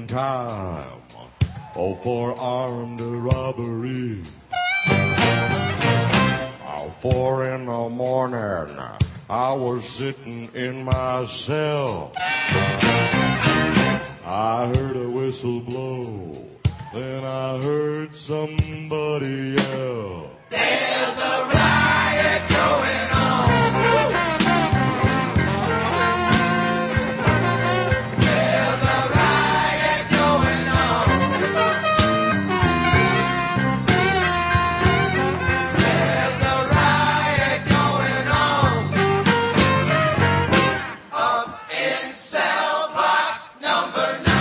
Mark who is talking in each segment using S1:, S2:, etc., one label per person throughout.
S1: time. Oh, for armed robbery. 4 in the morning, I was sitting in my cell. I heard a whistle blow, then I heard somebody yell. There's a riot going on. There's a riot going on. There's a riot going on up in cell block number 9.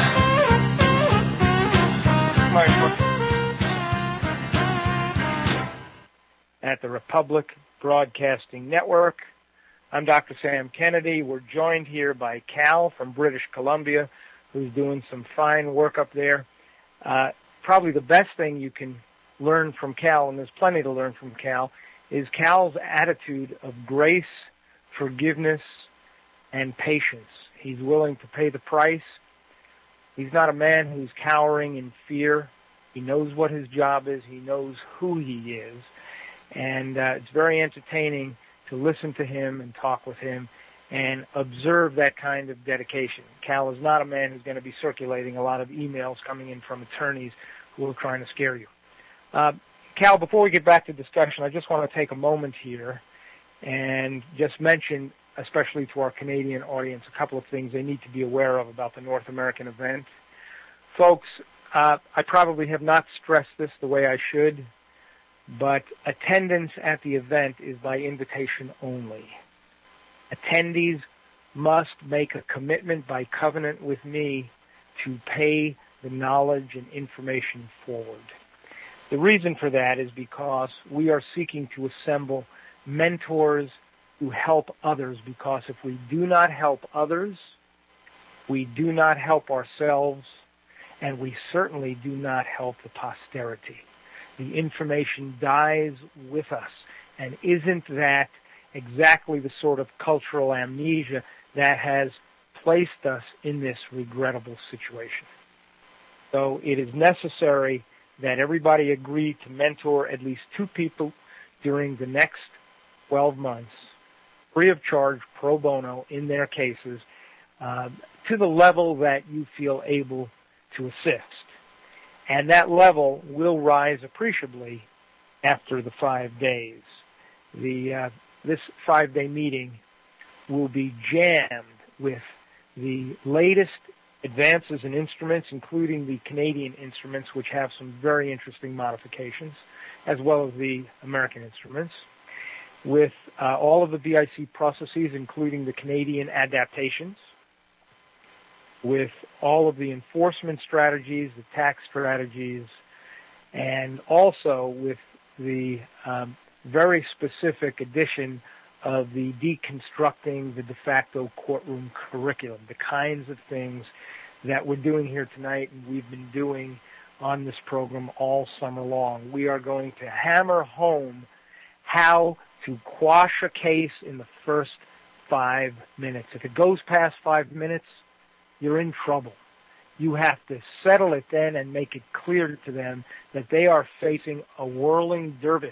S2: At the Republic Broadcasting Network. I'm Dr. Sam Kennedy. We're joined here by Cal from British Columbia, who's doing some fine work up there. Probably the best thing you can learn from Cal, and there's plenty to learn from Cal, is Cal's attitude of grace, forgiveness, and patience. He's willing to pay the price. He's not a man who's cowering in fear. He knows what his job is. He knows who he is. And it's very entertaining to listen to him and talk with him and observe that kind of dedication. Cal is not a man who's going to be circulating a lot of emails coming in from attorneys who are trying to scare you. Cal, before we get back to discussion, I just want to take a moment here and just mention, especially to our Canadian audience, a couple of things they need to be aware of about the North American event. Folks, I probably have not stressed this the way I should, but attendance at the event is by invitation only. Attendees must make a commitment by covenant with me to pay the knowledge and information forward. The reason for that is because we are seeking to assemble mentors who help others, because if we do not help others, we do not help ourselves, and we certainly do not help the posterity. The information dies with us, and isn't that exactly the sort of cultural amnesia that has placed us in this regrettable situation? So it is necessary that everybody agree to mentor at least 2 people during the next 12 months, free of charge, pro bono, in their cases, to the level that you feel able to assist. And that level will rise appreciably after the 5 days. This 5-day meeting will be jammed with the latest advances in instruments, including the Canadian instruments, which have some very interesting modifications, as well as the American instruments, with all of the BIC processes, including the Canadian adaptations, with all of the enforcement strategies, the tax strategies, and also with the very specific addition of the deconstructing the de facto courtroom curriculum, the kinds of things that we're doing here tonight and we've been doing on this program all summer long. We are going to hammer home how to quash a case in the first 5 minutes. If it goes past 5 minutes, you're in trouble. You have to settle it then and make it clear to them that they are facing a whirling dervish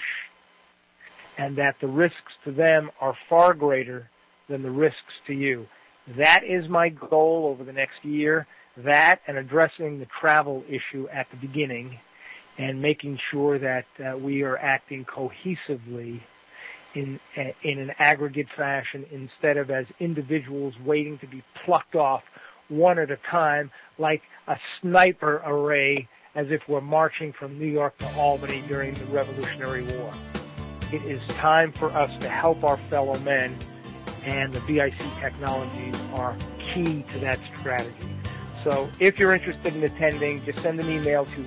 S2: and that the risks to them are far greater than the risks to you. That is my goal over the next year, that and addressing the travel issue at the beginning and making sure that we are acting cohesively in an aggregate fashion instead of as individuals waiting to be plucked off one at a time like a sniper array as if we're marching from New York to Albany during the Revolutionary War. It is time for us to help our fellow men, and the BIC technologies are key to that strategy. So if you're interested in attending, just send an email to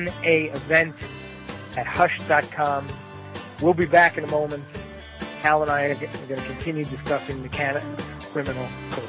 S2: naevent@hush.com. We'll be back in a moment. Hal and I are going to continue discussing the Canada Criminal Code.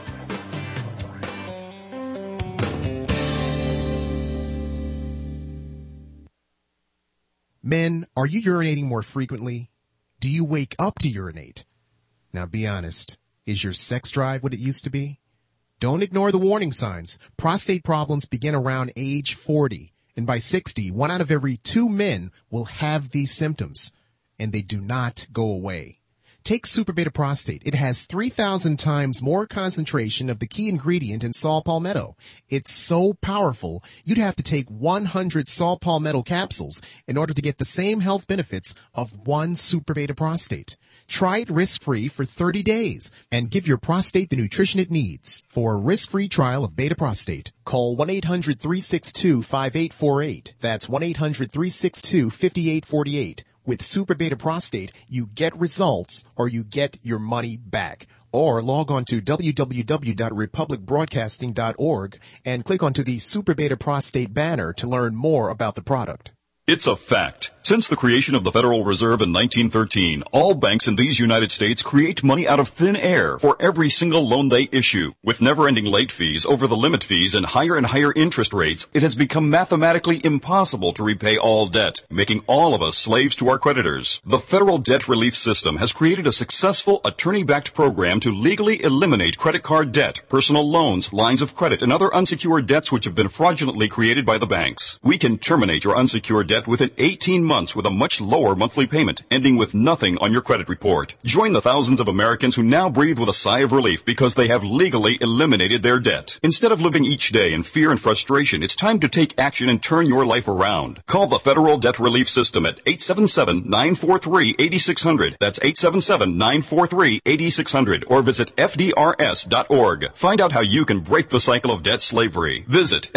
S3: Men, are you urinating more frequently? Do you wake up to urinate? Now be honest, is your sex drive what it used to be? Don't ignore the warning signs. Prostate problems begin around age 40. And by 60, 1 out of every 2 men will have these symptoms. And they do not go away. Take Super Beta Prostate. It has 3,000 times more concentration of the key ingredient in saw palmetto. It's so powerful, you'd have to take 100 saw palmetto capsules in order to get the same health benefits of 1 Super Beta Prostate. Try it risk-free for 30 days and give your prostate the nutrition it needs. For a risk-free trial of Beta Prostate, call 1-800-362-5848. That's 1-800-362-5848. With Super Beta Prostate, you get results or you get your money back. Or log on to www.republicbroadcasting.org and click onto the Super Beta Prostate banner to learn more about the product.
S4: It's a fact. Since the creation of the Federal Reserve in 1913, all banks in these United States create money out of thin air for every single loan they issue. With never-ending late fees, over-the-limit fees, and higher interest rates, it has become mathematically impossible to repay all debt, making all of us slaves to our creditors. The Federal Debt Relief System has created a successful attorney-backed program to legally eliminate credit card debt, personal loans, lines of credit, and other unsecured debts which have been fraudulently created by the banks. We can terminate your unsecured debt within 18 months with a much lower monthly payment, ending with nothing on your credit report. Join the thousands of Americans who now breathe with a sigh of relief because they have legally eliminated their debt. Instead of living each day in fear and frustration, it's time to take action and turn your life around. Call the Federal Debt Relief System at 877-943-8600. That's 877-943-8600. Or visit FDRS.org. Find out how you can break the cycle of debt slavery. Visit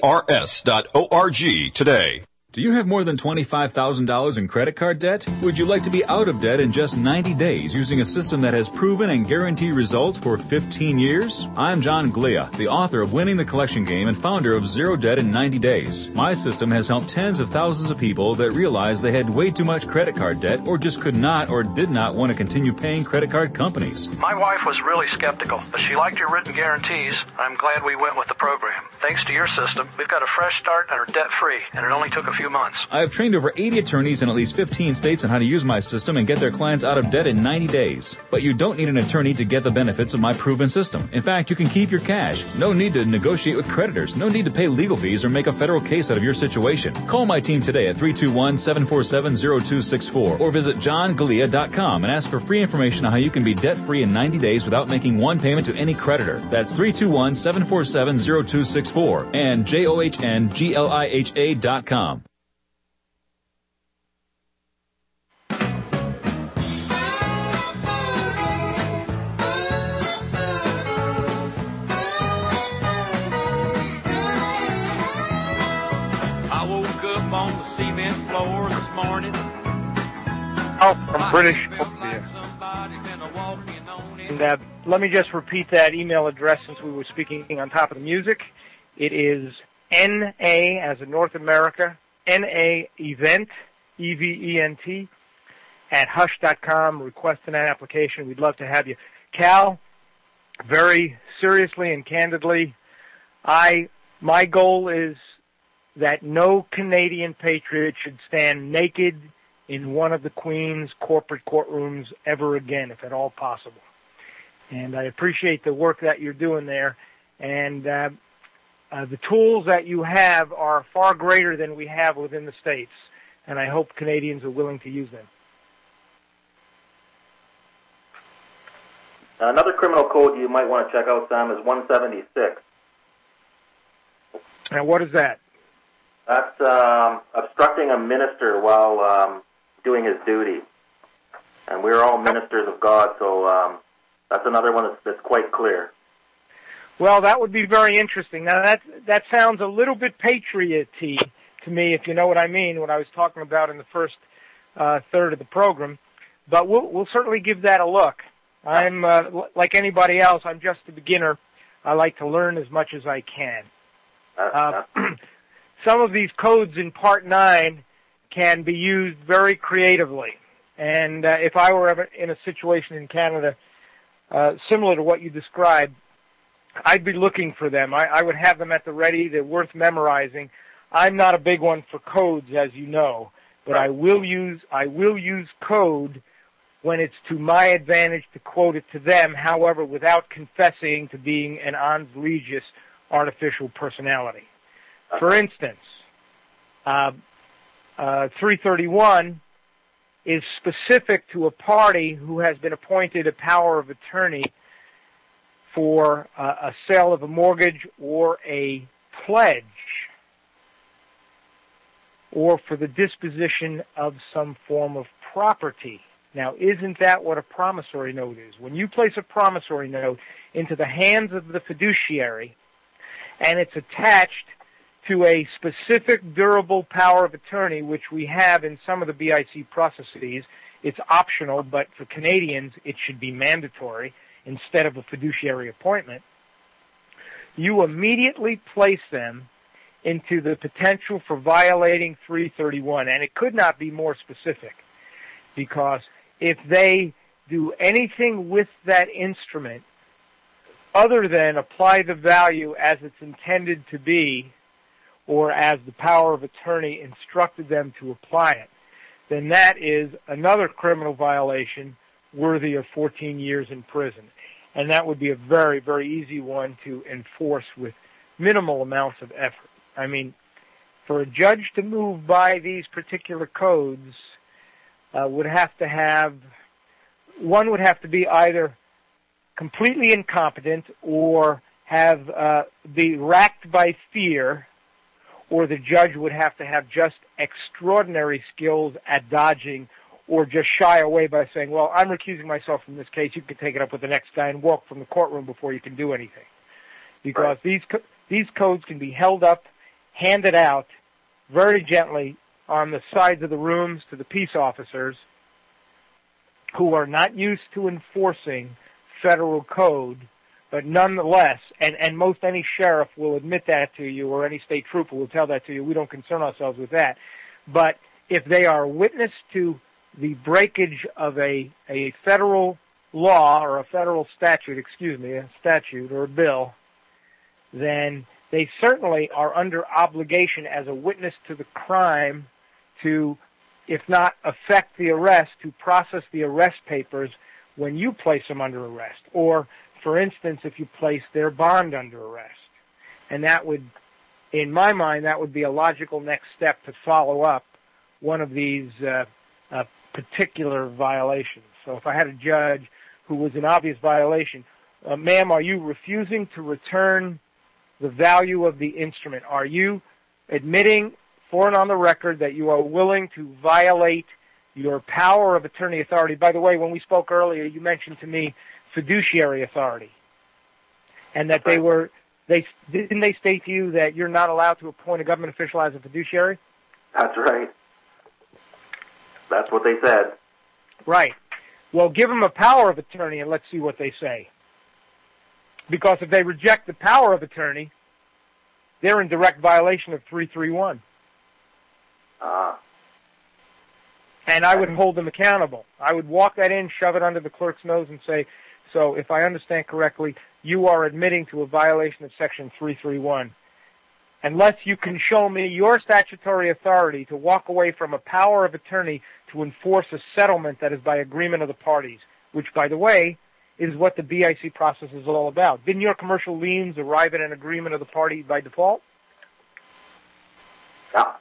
S4: FDRS.org today.
S5: Do you have more than $25,000 in credit card debt? Would you like to be out of debt in just 90 days using a system that has proven and guaranteed results for 15 years? I'm John Glia, the author of Winning the Collection Game and founder of Zero Debt in 90 Days. My system has helped tens of thousands of people that realized they had way too much credit card debt or just could not or did not want to continue paying credit card companies.
S6: My wife was really skeptical, but she liked your written guarantees. I'm glad we went with the program. Thanks to your system, we've got a fresh start and are debt-free, and it only took a few months.
S5: I have trained over 80 attorneys in at least 15 states on how to use my system and get their clients out of debt in 90 days. But you don't need an attorney to get the benefits of my proven system. In fact, you can keep your cash. No need to negotiate with creditors. No need to pay legal fees or make a federal case out of your situation. Call my team today at 321-747-0264 or visit johnglia.com and ask for free information on how you can be debt-free in 90 days without making one payment to any creditor. That's 321-747-0264 and JOHNGLIHA.com.
S7: On the cement floor this morning.
S2: From British Columbia. And let me just repeat that email address since we were speaking on top of the music. It is NA as in North America, NA event, EVENT, at hush.com. Request an application. We'd love to have you. Cal, very seriously and candidly, my goal is that no Canadian patriot should stand naked in one of the Queen's corporate courtrooms ever again, if at all possible. And I appreciate the work that you're doing there. And the tools that you have are far greater than we have within the States. And I hope Canadians are willing to use them.
S8: Another criminal code you might want to check out, Sam, is 176.
S2: Now, what is that?
S8: That's obstructing a minister while doing his duty. And we're all ministers of God, so that's another one that's quite clear.
S2: Well, that would be very interesting. Now, that sounds a little bit patriot-y to me, if you know what I mean, what I was talking about in the first third of the program. But we'll certainly give that a look. I'm, like anybody else, I'm just a beginner. I like to learn as much as I can. Some of these codes in Part 9 can be used very creatively. And if I were ever in a situation in Canada similar to what you described, I'd be looking for them. I would have them at the ready. They're worth memorizing. I'm not a big one for codes, as you know, but I will use code when it's to my advantage to quote it to them, however, without confessing to being an ons legis artificial personality. For instance, 331 is specific to a party who has been appointed a power of attorney for a sale of a mortgage or a pledge, or for the disposition of some form of property. Now, isn't that what a promissory note is? When you place a promissory note into the hands of the fiduciary, and it's attached to a specific durable power of attorney, which we have in some of the BIC processes, it's optional, but for Canadians, it should be mandatory instead of a fiduciary appointment. You immediately place them into the potential for violating 331, and it could not be more specific, because if they do anything with that instrument other than apply the value as it's intended to be, or as the power of attorney instructed them to apply it, then that is another criminal violation worthy of 14 years in prison. And that would be a very, very easy one to enforce with minimal amounts of effort. I mean, for a judge to move by these particular codes would have to be either completely incompetent or be racked by fear, or the judge would have to have just extraordinary skills at dodging, or just shy away by saying, well, I'm recusing myself from this case, you can take it up with the next guy, and walk from the courtroom before you can do anything. Because these codes can be held up, handed out very gently on the sides of the rooms to the peace officers who are not used to enforcing federal code, but nonetheless, and most any sheriff will admit that to you, or any state trooper will tell that to you, we don't concern ourselves with that. But if they are witness to the breakage of a federal law, or a federal statute, a statute or a bill, then they certainly are under obligation as a witness to the crime to, if not affect the arrest, to process the arrest papers when you place them under arrest. Or, for instance, if you place their bond under arrest. And that would, in my mind, that would be a logical next step to follow up one of these particular violations. So if I had a judge who was in obvious violation, ma'am, are you refusing to return the value of the instrument? Are you admitting for and on the record that you are willing to violate your power of attorney authority? By the way, when we spoke earlier, you mentioned to me fiduciary authority, and that didn't they state to you that you're not allowed to appoint a government official as a fiduciary?
S8: That's right. That's what they said. Right.
S2: Well, give them a power of attorney and let's see what they say. Because if they reject the power of attorney, they're in direct violation of 331. And I would hold them accountable. I would walk that in, shove it under the clerk's nose, and say, so if I understand correctly, you are admitting to a violation of Section 331. Unless you can show me your statutory authority to walk away from a power of attorney to enforce a settlement that is by agreement of the parties, which, by the way, is what the BIC process is all about. Didn't your commercial liens arrive at an agreement of the party by default?
S8: Yeah.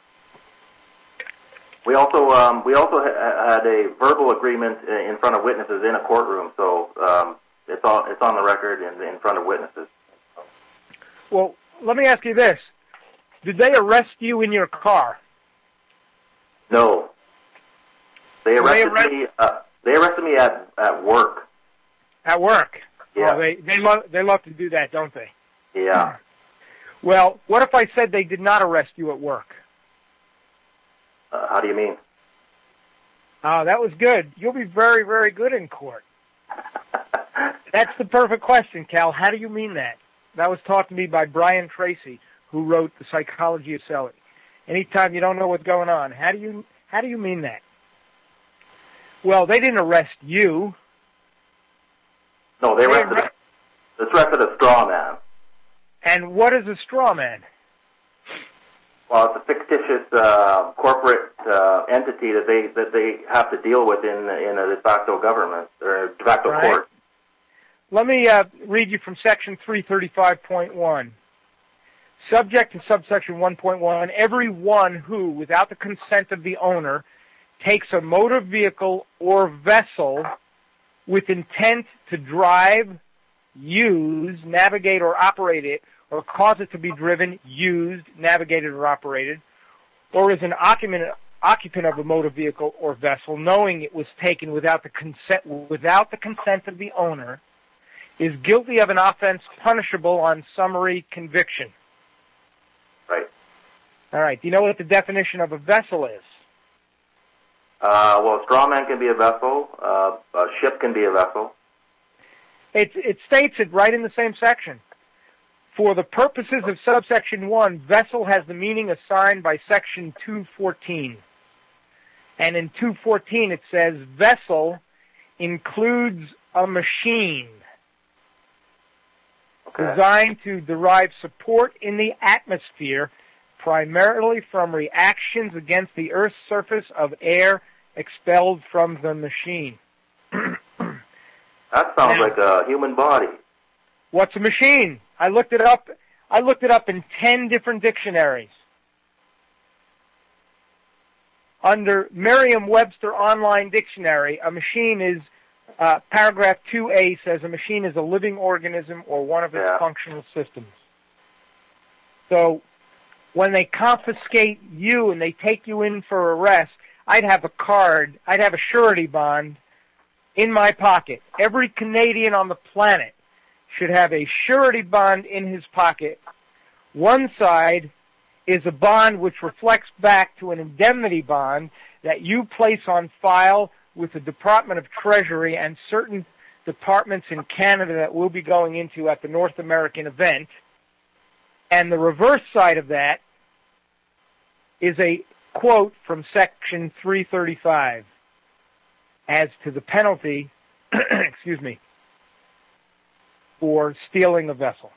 S8: We also had a verbal agreement in front of witnesses in a courtroom, so it's on the record in front of witnesses.
S2: Well, let me ask you this. Did they arrest you in your car?
S8: No. They arrested me at work.
S2: At work?
S8: Yeah.
S2: Well, they love to do that, don't they?
S8: Yeah.
S2: Well, what if I said they did not arrest you at work?
S8: How do you mean?
S2: Oh, that was good. You'll be very, very good in court. That's the perfect question, Cal. How do you mean that? That was taught to me by Brian Tracy, who wrote The Psychology of Selling. Anytime you don't know what's going on, how do you mean that? Well, they didn't arrest you.
S8: No, they arrested a straw man.
S2: And what is a straw man?
S8: Well, it's a fictitious corporate entity that they have to deal with in a de facto government or de facto court.
S2: Let me read you from Section 335.1. Subject to subsection 1.1, everyone who, without the consent of the owner, takes a motor vehicle or vessel with intent to drive, use, navigate, or operate it, or cause it to be driven, used, navigated, or operated, or is an occupant of a motor vehicle or vessel, knowing it was taken without the consent of the owner, is guilty of an offense punishable on summary conviction.
S8: Right.
S2: All right. Do you know what the definition of a vessel is?
S8: Well, a straw man can be a vessel. A ship can be a vessel.
S2: It states it right in the same section. For the purposes of subsection 1, vessel has the meaning assigned by section 214. And in 214 it says, vessel includes a machine designed to derive support in the atmosphere, primarily from reactions against the Earth's surface of air expelled from the machine.
S8: That sounds like a human body.
S2: What's a machine? I looked it up in 10 different dictionaries. Under Merriam-Webster Online Dictionary, a machine is, paragraph 2A says a machine is a living organism or one of its functional systems. So when they confiscate you and they take you in for arrest, I'd have a card, I'd have a surety bond in my pocket. Every Canadian on the planet should have a surety bond in his pocket. One side is a bond which reflects back to an indemnity bond that you place on file with the Department of Treasury and certain departments in Canada that we'll be going into at the North American event. And the reverse side of that is a quote from Section 335 as to the penalty, excuse me, for stealing a vessel.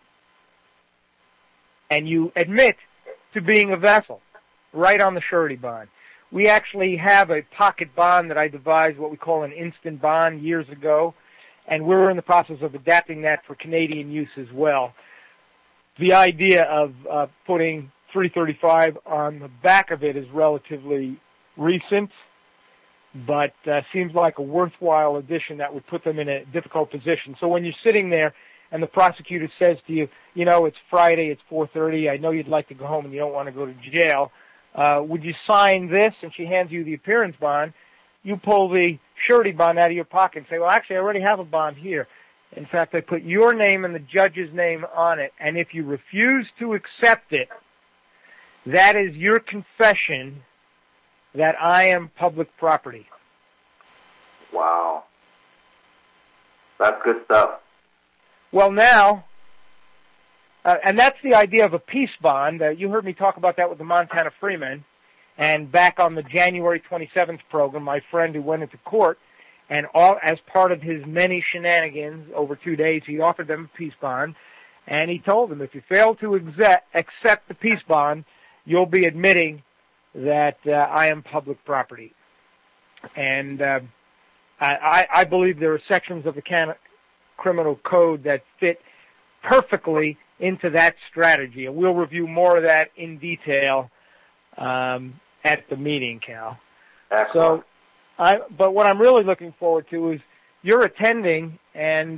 S2: And you admit to being a vessel right on the surety bond. We actually have a pocket bond that I devised, what we call an instant bond, years ago, and we're in the process of adapting that for Canadian use as well. The idea of putting 335 on the back of it is relatively recent, but seems like a worthwhile addition that would put them in a difficult position. So when you're sitting there and the prosecutor says to you, you know, it's Friday, it's 4:30, I know you'd like to go home and you don't want to go to jail, would you sign this? And she hands you the appearance bond. You pull the surety bond out of your pocket and say, well, actually, I already have a bond here. In fact, I put your name and the judge's name on it, and if you refuse to accept it, that is your confession that I am public property.
S8: Wow. That's good stuff.
S2: Well, now, and that's the idea of a peace bond. You heard me talk about that with the Montana Freemen. And back on the January 27th program, my friend who went into court, and all, as part of his many shenanigans over 2 days, he offered them a peace bond. And he told them, if you fail to accept the peace bond, you'll be admitting that I am public property. And I believe there are sections of the criminal code that fit perfectly into that strategy. And we'll review more of that in detail at the meeting, Cal.
S8: Excellent.
S2: So, but what I'm really looking forward to is you're attending, and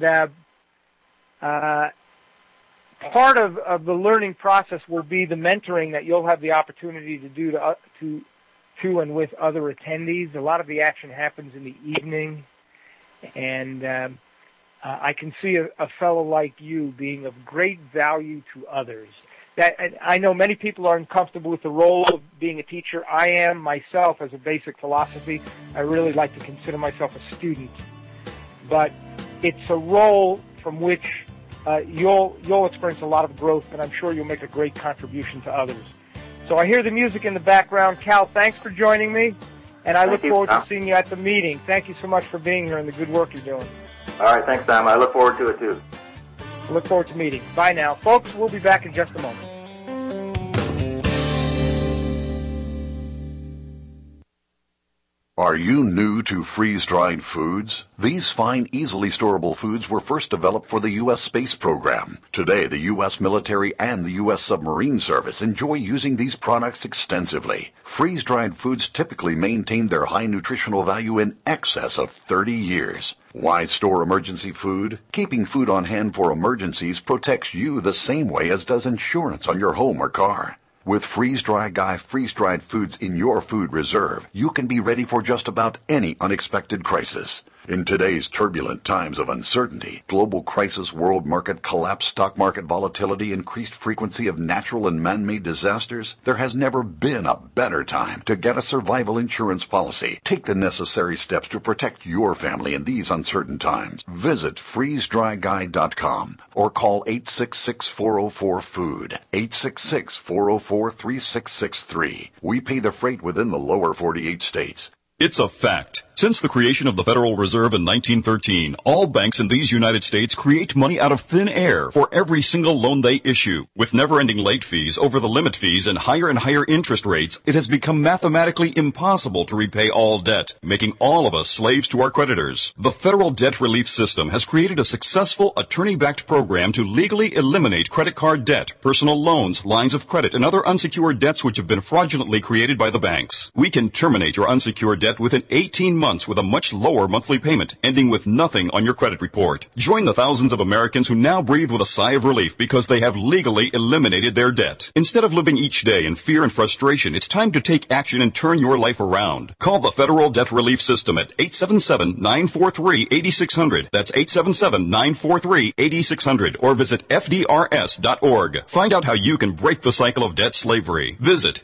S2: part of the learning process will be the mentoring that you'll have the opportunity to do to and with other attendees. A lot of the action happens in the evening, and I can see a fellow like you being of great value to others. That I know many people are uncomfortable with the role of being a teacher. I am myself, as a basic philosophy. I really like to consider myself a student, but it's a role from which you'll experience a lot of growth, and I'm sure you'll make a great contribution to others. So I hear the music in the background. Cal, thanks for joining me, and I look forward to seeing you at the meeting. Thank you so much for being here and the good work you're doing.
S8: All right, thanks, Sam. I look forward to it, too.
S2: Look forward to meeting. Bye now. Folks, we'll be back in just a moment.
S9: Are you new to freeze-dried foods? These fine, easily storable foods were first developed for the U.S. space program. Today, the U.S. military and the U.S. submarine service enjoy using these products extensively. Freeze-dried foods typically maintain their high nutritional value in excess of 30 years. Why store emergency food? Keeping food on hand for emergencies protects you the same way as does insurance on your home or car. With Freeze-Dry Guy freeze-dried foods in your food reserve, you can be ready for just about any unexpected crisis. In today's turbulent times of uncertainty, global crisis, world market collapse, stock market volatility, increased frequency of natural and man-made disasters, there has never been a better time to get a survival insurance policy. Take the necessary steps to protect your family in these uncertain times. Visit freezedryguy.com or call 866-404-FOOD, 866-404-3663. We pay the freight within the lower 48 states.
S4: It's a fact. Since the creation of the Federal Reserve in 1913, all banks in these United States create money out of thin air for every single loan they issue. With never-ending late fees, over-the-limit fees, and higher interest rates, it has become mathematically impossible to repay all debt, making all of us slaves to our creditors. The Federal Debt Relief System has created a successful attorney-backed program to legally eliminate credit card debt, personal loans, lines of credit, and other unsecured debts which have been fraudulently created by the banks. We can terminate your unsecured debt within 18 months with a much lower monthly payment, ending with nothing on your credit report. Join the thousands of Americans who now breathe with a sigh of relief because they have legally eliminated their debt. Instead of living each day in fear and frustration, it's time to take action and turn your life around. Call the Federal Debt Relief System at 877-943-8600. That's 877-943-8600. Or visit FDRS.org. Find out how you can break the cycle of debt slavery. Visit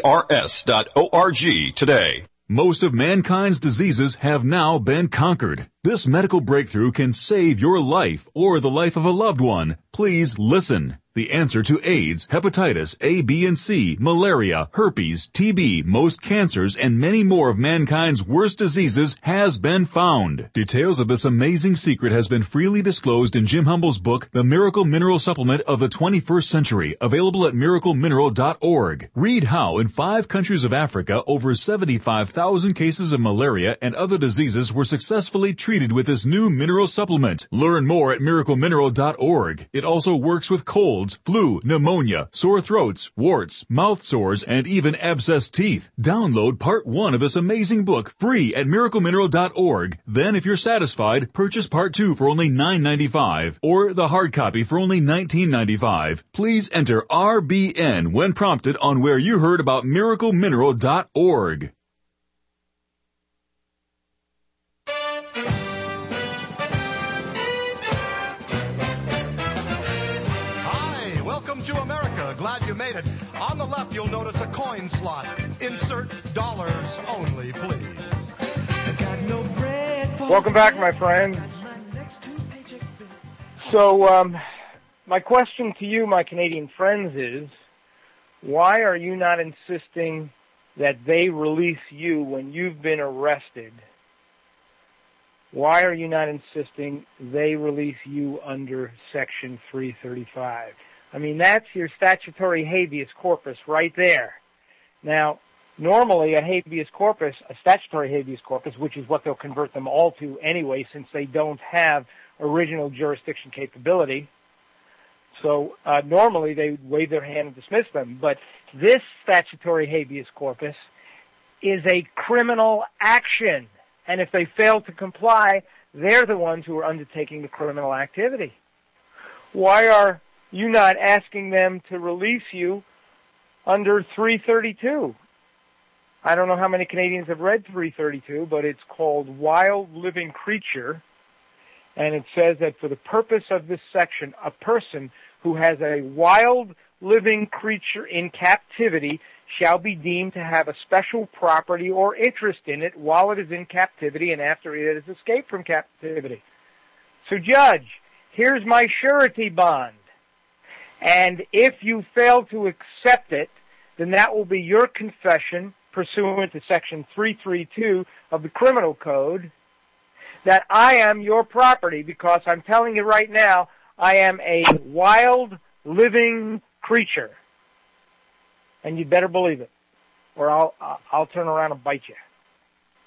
S4: FDRS.org today.
S5: Most of mankind's diseases have now been conquered. This medical breakthrough can save your life or the life of a loved one. Please listen. The answer to AIDS, hepatitis A, B, and C, malaria, herpes, TB, most cancers, and many more of mankind's worst diseases has been found. Details of this amazing secret has been freely disclosed in Jim Humble's book, The Miracle Mineral Supplement of the 21st Century, available at miraclemineral.org. Read how in 5 countries of Africa, over 75,000 cases of malaria and other diseases were successfully treated with this new mineral supplement. Learn more at miraclemineral.org. It also works with colds, flu, pneumonia, sore throats, warts, mouth sores, and even abscessed teeth. Download part 1 of this amazing book free at miraclemineral.org. Then, if you're satisfied, purchase part 2 for only $9.95 or the hard copy for only $19.95. Please enter RBN when prompted on where you heard about miraclemineral.org.
S10: To America, glad you made it. On the left, you'll notice a coin slot. Insert dollars only, please.
S2: Welcome back, my friends. So, my question to you, my Canadian friends, is why are you not insisting that they release you when you've been arrested? Why are you not insisting they release you under Section 335? I mean, that's your statutory habeas corpus right there. Now, normally a statutory habeas corpus, which is what they'll convert them all to anyway since they don't have original jurisdiction capability. So normally they wave their hand and dismiss them. But this statutory habeas corpus is a criminal action. And if they fail to comply, they're the ones who are undertaking the criminal activity. Why are you not asking them to release you under 332? I don't know how many Canadians have read 332, but it's called Wild Living Creature, and it says that for the purpose of this section, a person who has a wild living creature in captivity shall be deemed to have a special property or interest in it while it is in captivity and after it has escaped from captivity. So, Judge, here's my surety bond. And if you fail to accept it, then that will be your confession, pursuant to Section 332 of the Criminal Code, that I am your property, because I'm telling you right now, I am a wild, living creature. And you'd better believe it, or I'll turn around and bite you.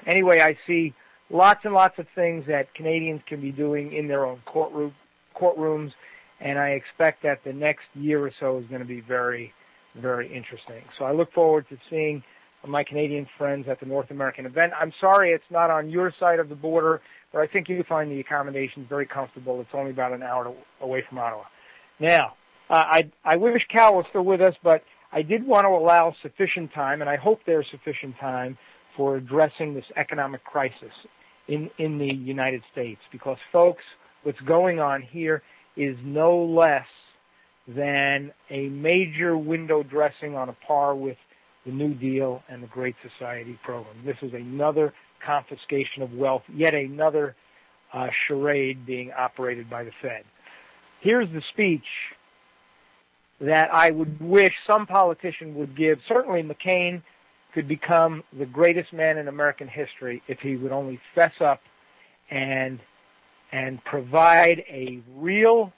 S2: Anyway, I see lots and lots of things that Canadians can be doing in their own courtrooms, and I expect that the next year or so is going to be very, very interesting. So I look forward to seeing my Canadian friends at the North American event. I'm sorry it's not on your side of the border, but I think you find the accommodations very comfortable. It's only about an hour away from Ottawa. Now, I wish Cal was still with us, but I did want to allow sufficient time, and I hope there's sufficient time for addressing this economic crisis in the United States. Because, folks, what's going on here is no less than a major window dressing on a par with the New Deal and the Great Society program. This is another confiscation of wealth, yet another charade being operated by the Fed. Here's the speech that I would wish some politician would give. Certainly McCain could become the greatest man in American history if he would only fess up and provide a real,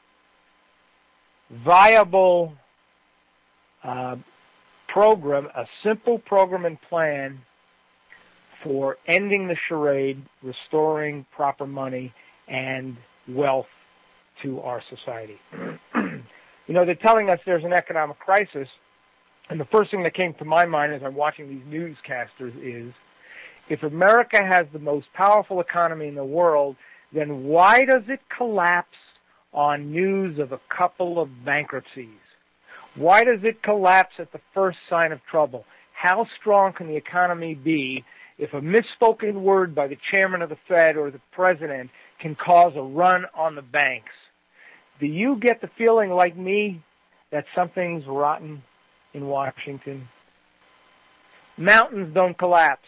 S2: viable program, a simple program and plan for ending the charade, restoring proper money and wealth to our society. They're telling us there's an economic crisis, and the first thing that came to my mind as I'm watching these newscasters is, if America has the most powerful economy in the world, then why does it collapse on news of a couple of bankruptcies? Why does it collapse at the first sign of trouble? How strong can the economy be if a misspoken word by the chairman of the Fed or the president can cause a run on the banks? Do you get the feeling, like me, that something's rotten in Washington? Mountains don't collapse.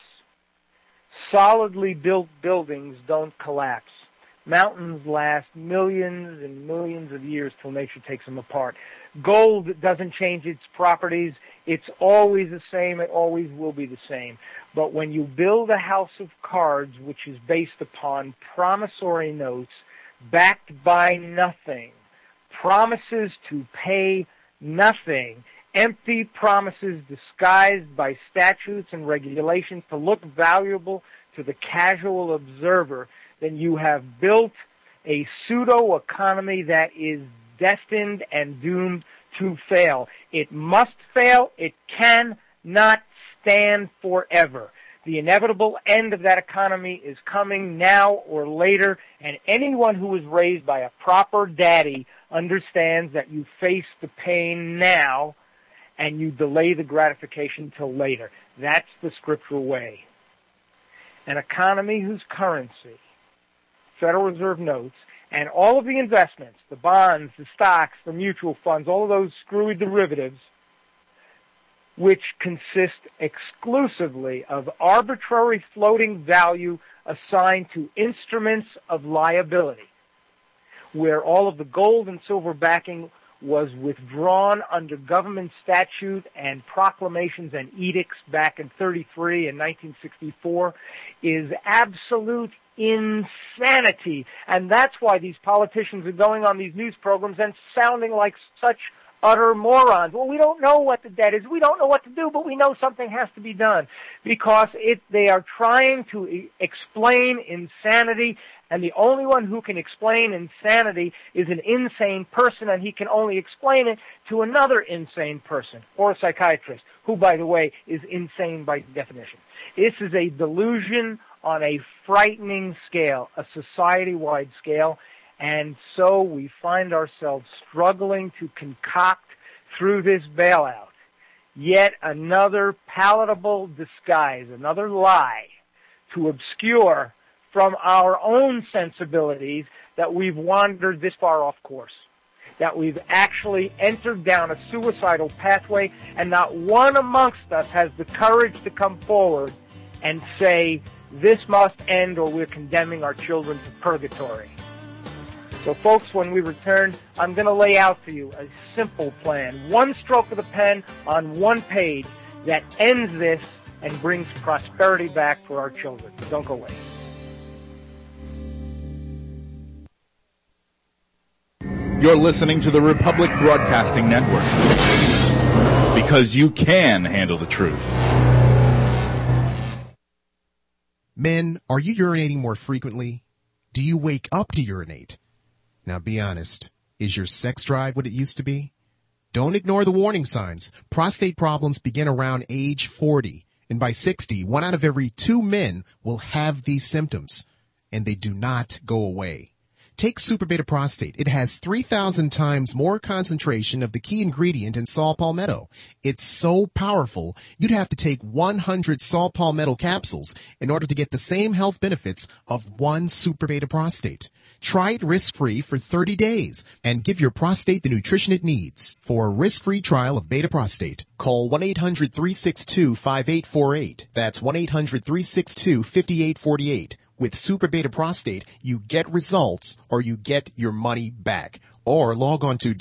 S2: Solidly built buildings don't collapse. Mountains last millions and millions of years till nature takes them apart. Gold doesn't change its properties. It's always the same. It always will be the same. But when you build a house of cards, which is based upon promissory notes, backed by nothing, promises to pay nothing, empty promises disguised by statutes and regulations to look valuable to the casual observer, then you have built a pseudo-economy that is destined and doomed to fail. It must fail. It cannot stand forever. The inevitable end of that economy is coming now or later, and anyone who was raised by a proper daddy understands that you face the pain now and you delay the gratification till later. That's the scriptural way. An economy whose currency, Federal Reserve notes, and all of the investments, the bonds, the stocks, the mutual funds, all of those screwy derivatives, which consist exclusively of arbitrary floating value assigned to instruments of liability, where all of the gold and silver backing was withdrawn under government statute and proclamations and edicts back in 1933 and 1964, is absolute insanity. And that's why these politicians are going on these news programs and sounding like such utter morons. Well, we don't know what the debt is. We don't know what to do, but we know something has to be done, because they are trying to explain insanity, and the only one who can explain insanity is an insane person, and he can only explain it to another insane person, or a psychiatrist, who, by the way, is insane by definition. This is a delusion on a frightening scale, a society-wide scale, and so we find ourselves struggling to concoct through this bailout yet another palatable disguise, another lie to obscure from our own sensibilities that we've wandered this far off course, that we've actually entered down a suicidal pathway, and not one amongst us has the courage to come forward and say, this must end or we're condemning our children to purgatory. So folks, when we return, I'm going to lay out for you a simple plan, one stroke of the pen on one page that ends this and brings prosperity back for our children. Don't go away.
S5: You're listening to the Republic Broadcasting Network, because you can handle the truth.
S3: Men, are you urinating more frequently? Do you wake up to urinate? Now be honest. Is your sex drive what it used to be? Don't ignore the warning signs. Prostate problems begin around age 40. And by 60, 1 out of every 2 men will have these symptoms. And they do not go away. Take Super Beta Prostate. It has 3,000 times more concentration of the key ingredient in saw palmetto. It's so powerful, you'd have to take 100 saw palmetto capsules in order to get the same health benefits of 1 Super Beta Prostate. Try it risk-free for 30 days and give your prostate the nutrition it needs. For a risk-free trial of Beta Prostate, call 1-800-362-5848. That's 1-800-362-5848. With Super Beta Prostate, you get results or you get your money back. Or log on to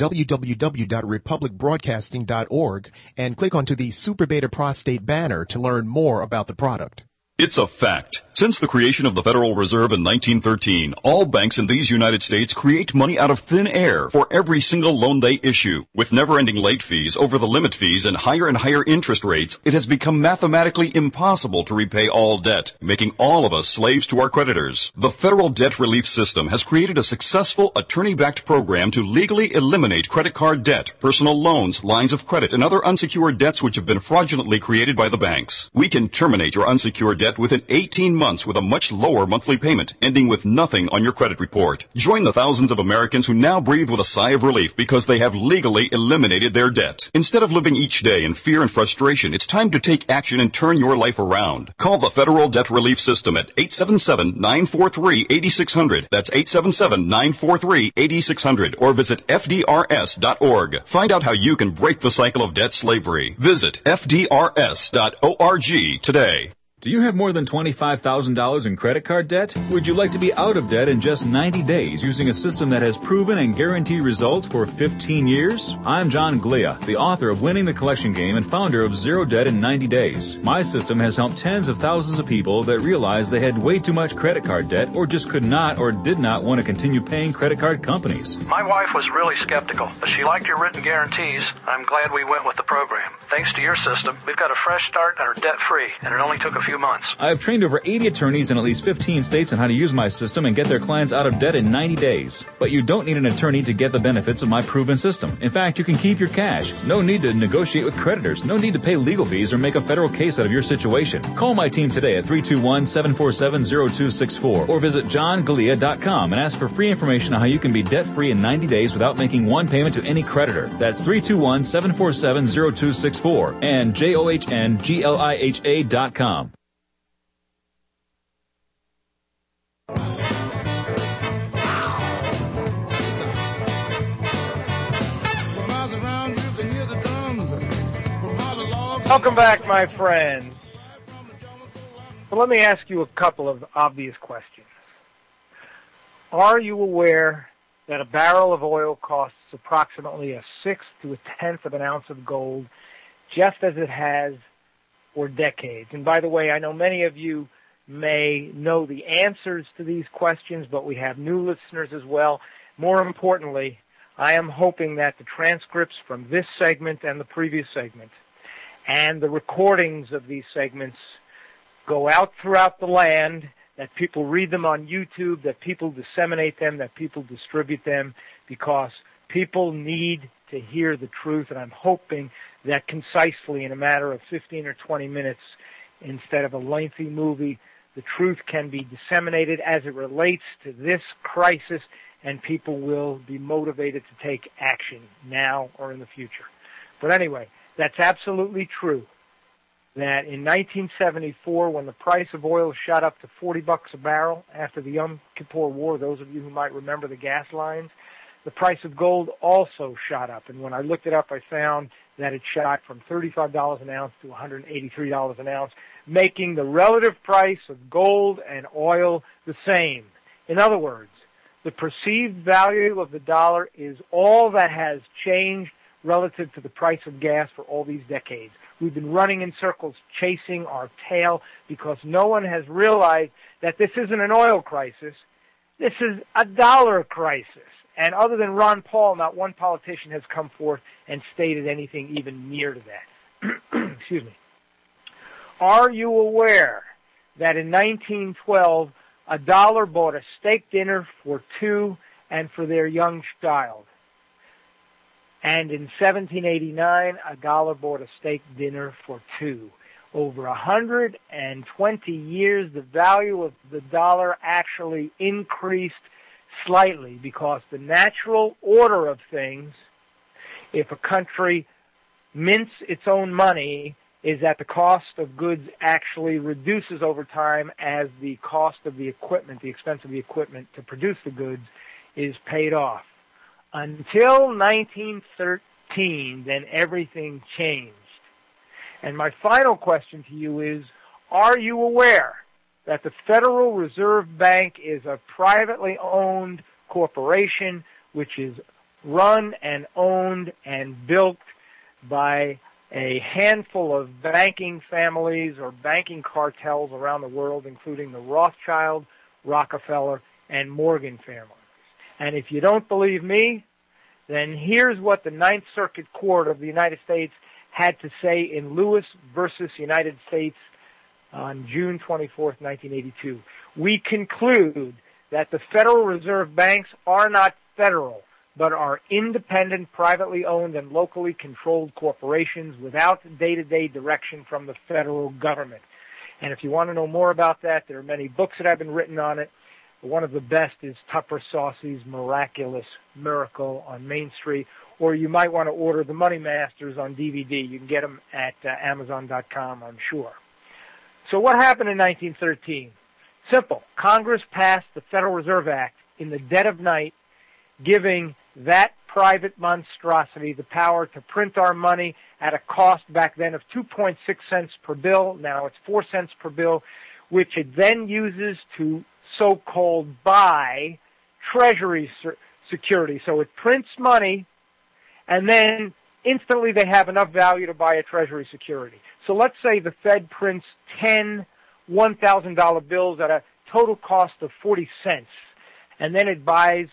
S3: www.republicbroadcasting.org and click onto the Super Beta Prostate banner to learn more about the product.
S4: It's a fact. Since the creation of the Federal Reserve in 1913, all banks in these United States create money out of thin air for every single loan they issue. With never-ending late fees, over the limit fees, and higher interest rates, it has become mathematically impossible to repay all debt, making all of us slaves to our creditors. The Federal Debt Relief System has created a successful attorney-backed program to legally eliminate credit card debt, personal loans, lines of credit, and other unsecured debts which have been fraudulently created by the banks. We can terminate your unsecured debt within 18 months with a much lower monthly payment, ending with nothing on your credit report. Join the thousands of Americans who now breathe with a sigh of relief because they have legally eliminated their debt. Instead of living each day in fear and frustration, it's time to take action and turn your life around. Call the Federal Debt Relief System at 877-943-8600. That's 877-943-8600. Or visit FDRS.org. Find out how you can break the cycle of debt slavery. Visit FDRS.org today.
S5: Do you have more than $25,000 in credit card debt? Would you like to be out of debt in just 90 days using a system that has proven and guaranteed results for 15 years? I'm John Glia, the author of Winning the Collection Game and founder of Zero Debt in 90 Days. My system has helped tens of thousands of people that realized they had way too much credit card debt or just could not or did not want to continue paying credit card companies.
S6: My wife was really skeptical, but she liked your written guarantees. I'm glad we went with the program. Thanks to your system, we've got a fresh start and are debt-free, and it only took a few months.
S5: I have trained over 80 attorneys in at least 15 states on how to use my system and get their clients out of debt in 90 days. But you don't need an attorney to get the benefits of my proven system. In fact, you can keep your cash. No need to negotiate with creditors. No need to pay legal fees or make a federal case out of your situation. Call my team today at 321-747-0264 or visit johnglia.com and ask for free information on how you can be debt-free in 90 days without making one payment to any creditor. That's 321-747-0264 and JOHNGLIHA.com.
S2: Welcome back, my friends. So let me ask you a couple of obvious questions. Are you aware that a barrel of oil costs approximately a sixth to a tenth of an ounce of gold, just as it has for decades? And by the way, I know many of you may know the answers to these questions, but we have new listeners as well. More importantly, I am hoping that the transcripts from this segment and the previous segment and the recordings of these segments go out throughout the land, that people read them on YouTube, that people disseminate them, that people distribute them, because people need to hear the truth, and I'm hoping that concisely in a matter of 15 or 20 minutes, instead of a lengthy movie, the truth can be disseminated as it relates to this crisis, and people will be motivated to take action now or in the future. But anyway, that's absolutely true, that in 1974, when the price of oil shot up to $40 a barrel after the Yom Kippur War, those of you who might remember the gas lines, the price of gold also shot up. And when I looked it up, I found that it shot from $35 an ounce to $183 an ounce, making the relative price of gold and oil the same. In other words, the perceived value of the dollar is all that has changed relative to the price of gas for all these decades. We've been running in circles, chasing our tail, because no one has realized that this isn't an oil crisis. This is a dollar crisis. And other than Ron Paul, not one politician has come forth and stated anything even near to that. Excuse me. Are you aware that in 1912, $1 bought a steak dinner for two and for their young child. And in 1789, $1 bought a steak dinner for two. Over 120 years, the value of the dollar actually increased slightly because the natural order of things, if a country mints its own money, is that the cost of goods actually reduces over time as the cost of the equipment, the expense of the equipment to produce the goods, is paid off. Until 1913, then everything changed. And my final question to you is, are you aware that the Federal Reserve Bank is a privately owned corporation which is run and owned and built by a handful of banking families or banking cartels around the world, including the Rothschild, Rockefeller, and Morgan families? And if you don't believe me, then here's what the Ninth Circuit Court of the United States had to say in Lewis versus United States on June 24th, 1982. We conclude that the Federal Reserve banks are not federal, but are independent, privately owned, and locally controlled corporations without day-to-day direction from the federal government. And if you want to know more about that, there are many books that have been written on it. One of the best is Tupper Saucy's Miraculous Miracle on Main Street, or you might want to order The Money Masters on DVD. You can get them at Amazon.com, I'm sure. So what happened in 1913? Simple. Congress passed the Federal Reserve Act in the dead of night, giving that private monstrosity the power to print our money at a cost back then of 2.6 cents per bill. Now it's 4 cents per bill, which it then uses to so-called buy Treasury security. So it prints money, and then instantly they have enough value to buy a Treasury security. So let's say the Fed prints 10 $1,000 bills at a total cost of 40 cents, and then it buys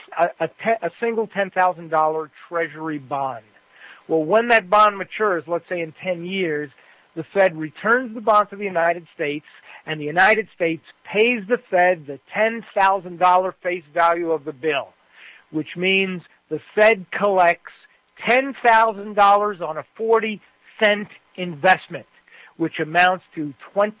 S2: a single $10,000 Treasury bond. Well, when that bond matures, let's say in 10 years, the Fed returns the bond to the United States, and the United States pays the Fed the $10,000 face value of the bill, which means the Fed collects $10,000 on a 40-cent investment, which amounts to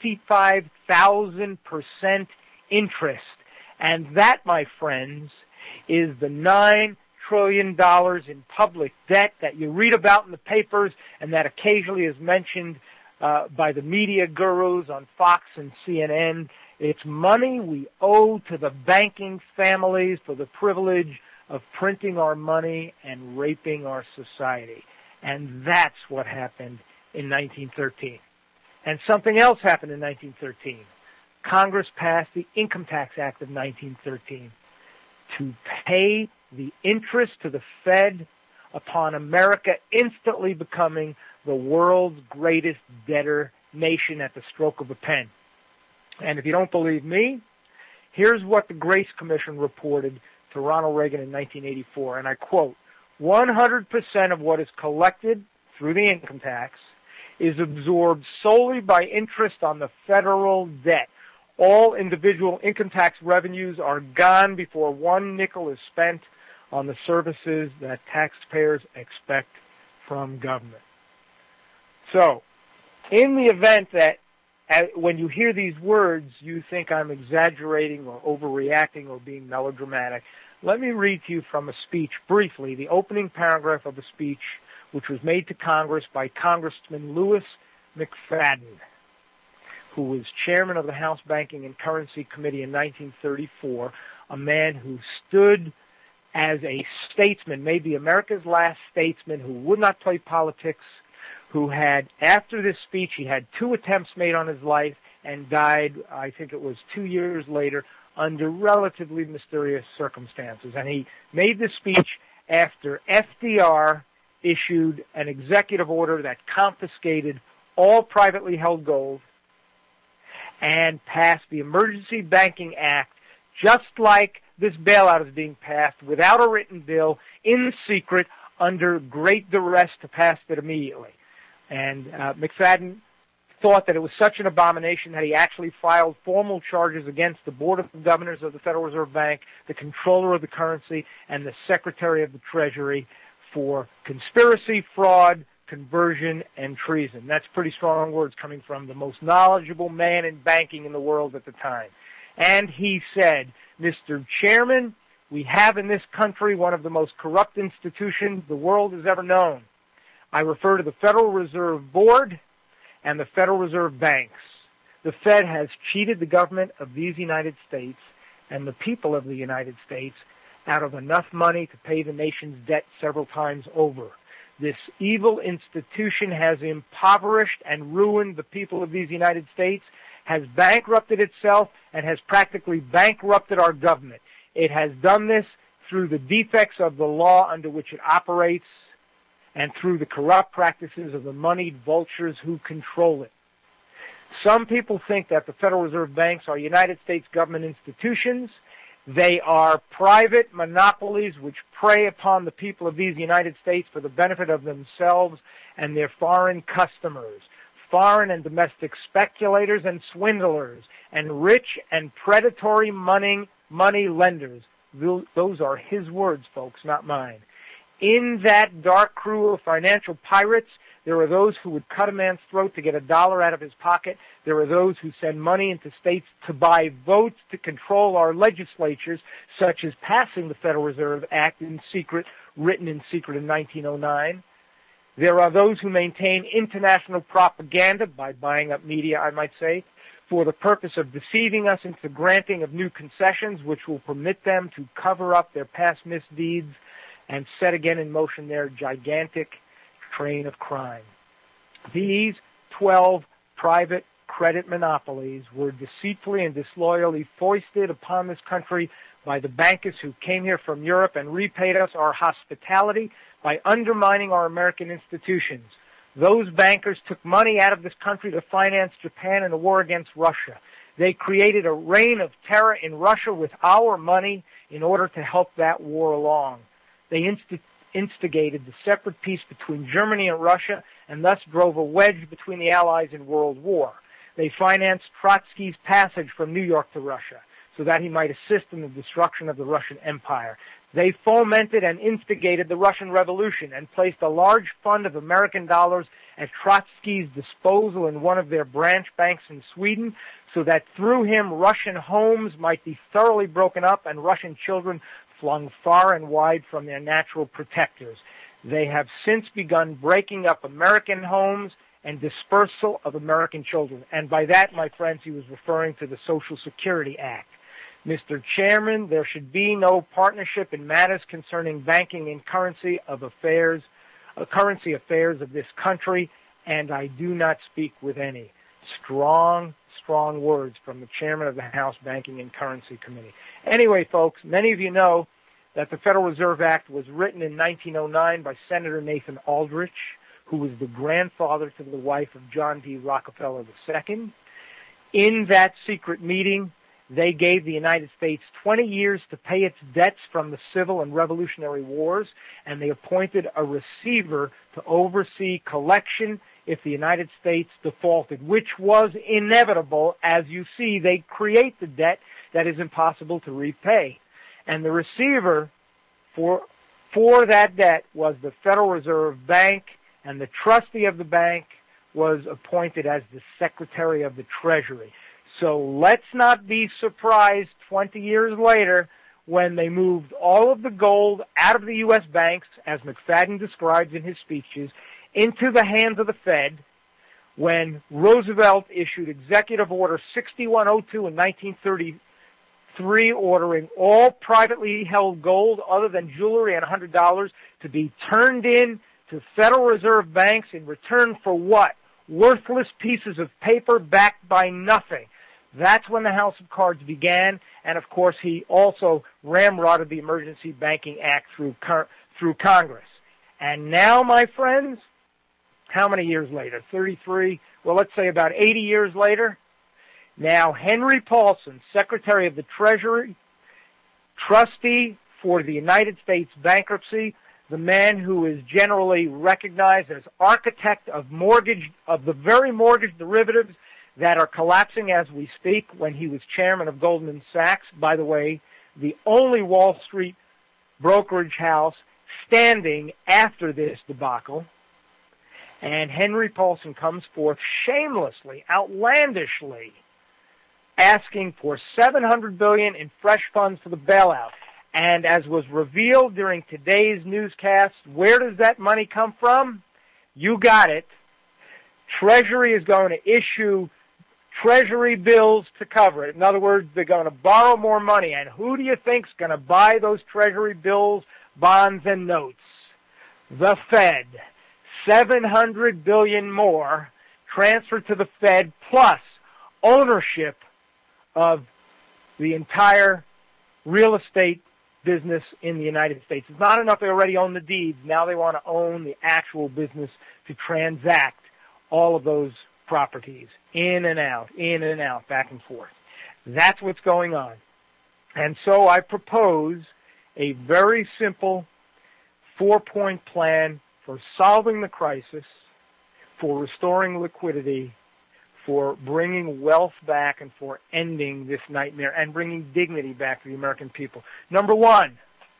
S2: 25,000% interest. And that, my friends, is the $9 trillion in public debt that you read about in the papers and that occasionally is mentioned by the media gurus on Fox and CNN. It's money we owe to the banking families for the privilege of printing our money and raping our society. And that's what happened in 1913. And something else happened in 1913. Congress passed the Income Tax Act of 1913 to pay the interest to the Fed upon America instantly becoming the world's greatest debtor nation at the stroke of a pen. And if you don't believe me, here's what the Grace Commission reported to Ronald Reagan in 1984, and I quote, 100% of what is collected through the income tax is absorbed solely by interest on the federal debt. All individual income tax revenues are gone before one nickel is spent on the services that taxpayers expect from government. So, in the event that when you hear these words, you think I'm exaggerating or overreacting or being melodramatic, let me read to you from a speech briefly, the opening paragraph of a speech which was made to Congress by Congressman Louis McFadden, who was chairman of the House Banking and Currency Committee in 1934, a man who stood as a statesman, maybe America's last statesman, who would not play politics, who had, after this speech, he had 2 attempts made on his life and died, I think it was 2 years later, under relatively mysterious circumstances. And he made this speech after FDR issued an executive order that confiscated all privately held gold and passed the Emergency Banking Act, just like this bailout is being passed, without a written bill, in secret, under great duress to pass it immediately. And McFadden thought that it was such an abomination that he actually filed formal charges against the Board of Governors of the Federal Reserve Bank, the Comptroller of the Currency, and the Secretary of the Treasury for conspiracy, fraud, conversion, and treason. That's pretty strong words coming from the most knowledgeable man in banking in the world at the time. And he said, Mr. Chairman, we have in this country one of the most corrupt institutions the world has ever known. I refer to the Federal Reserve Board and the Federal Reserve Banks. The Fed has cheated the government of these United States and the people of the United States out of enough money to pay the nation's debt several times over. This evil institution has impoverished and ruined the people of these United States, has bankrupted itself, and has practically bankrupted our government. It has done this through the defects of the law under which it operates and through the corrupt practices of the moneyed vultures who control it. Some people think that the Federal Reserve Banks are United States government institutions. They are private monopolies which prey upon the people of these United States for the benefit of themselves and their foreign customers, foreign and domestic speculators and swindlers, and rich and predatory money lenders. Those are his words, folks, not mine. In that dark crew of financial pirates, there are those who would cut a man's throat to get $1 out of his pocket. There are those who send money into states to buy votes to control our legislatures, such as passing the Federal Reserve Act in secret, written in secret in 1909. There are those who maintain international propaganda by buying up media, I might say, for the purpose of deceiving us into granting of new concessions which will permit them to cover up their past misdeeds and set again in motion their gigantic train of crime. These 12 private credit monopolies were deceitfully and disloyally foisted upon this country by the bankers who came here from Europe and repaid us our hospitality by undermining our American institutions. Those bankers took money out of this country to finance Japan in the war against Russia. They created a reign of terror in Russia with our money in order to help that war along. They instigated the separate peace between Germany and Russia and thus drove a wedge between the Allies in World War. They financed Trotsky's passage from New York to Russia so that he might assist in the destruction of the Russian Empire. They fomented and instigated the Russian Revolution and placed a large fund of American dollars at Trotsky's disposal in one of their branch banks in Sweden so that through him Russian homes might be thoroughly broken up and Russian children flung far and wide from their natural protectors. They have since begun breaking up American homes and dispersal of American children. And by that, my friends, he was referring to the Social Security Act. Mr. Chairman, there should be no partnership in matters concerning banking and currency affairs of this country, and I do not speak with any. Strong words from the chairman of the House Banking and Currency Committee. Anyway, folks, many of you know that the Federal Reserve Act was written in 1909 by Senator Nathan Aldrich, who was the grandfather to the wife of John D. Rockefeller II. In that secret meeting, they gave the United States 20 years to pay its debts from the Civil and Revolutionary Wars, and they appointed a receiver to oversee collection if the United States defaulted, which was inevitable. As you see, they create the debt that is impossible to repay. And the receiver for that debt was the Federal Reserve Bank, and the trustee of the bank was appointed as the Secretary of the Treasury. So let's not be surprised 20 years later when they moved all of the gold out of the U.S. banks, as McFadden describes in his speeches, into the hands of the Fed, when Roosevelt issued Executive Order 6102 in 1933, ordering all privately held gold other than jewelry and $100 to be turned in to Federal Reserve banks in return for what? Worthless pieces of paper backed by nothing. That's when the House of Cards began, and of course he also ramrodded the Emergency Banking Act through Congress. And now, my friends, how many years later? 33? Well, let's say about 80 years later. Now, Henry Paulson, Secretary of the Treasury, trustee for the United States bankruptcy, the man who is generally recognized as architect of the very mortgage derivatives that are collapsing as we speak, when he was chairman of Goldman Sachs, by the way, the only Wall Street brokerage house standing after this debacle. And Henry Paulson comes forth shamelessly, outlandishly, asking for $700 billion in fresh funds for the bailout. And as was revealed during today's newscast, where does that money come from? You got it. Treasury is going to issue Treasury bills to cover it. In other words, they're going to borrow more money. And who do you think's going to buy those Treasury bills, bonds, and notes? The Fed. $700 billion more transferred to the Fed, plus ownership of the entire real estate business in the United States. It's not enough they already own the deeds. Now they want to own the actual business to transact all of those properties in and out, back and forth. That's what's going on. And so I propose a very simple 4-point plan for solving the crisis, for restoring liquidity, for bringing wealth back, and for ending this nightmare and bringing dignity back to the American people. Number one,